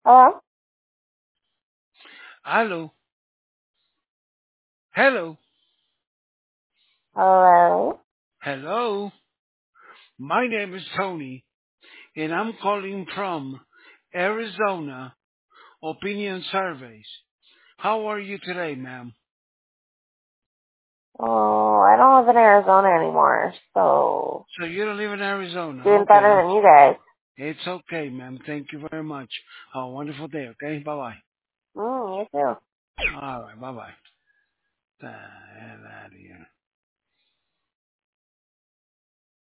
Hello? Hello. Hello. Hello? Hello. My name is Tony, and I'm calling from Arizona Opinion Surveys. How are you today, ma'am? Oh, I don't live in Arizona anymore, so So you don't live in Arizona. doing better Okay. than you guys. It's okay, ma'am. Thank you very much. Have a wonderful day, okay? Bye-bye. You too. All right, bye-bye. Get out of here.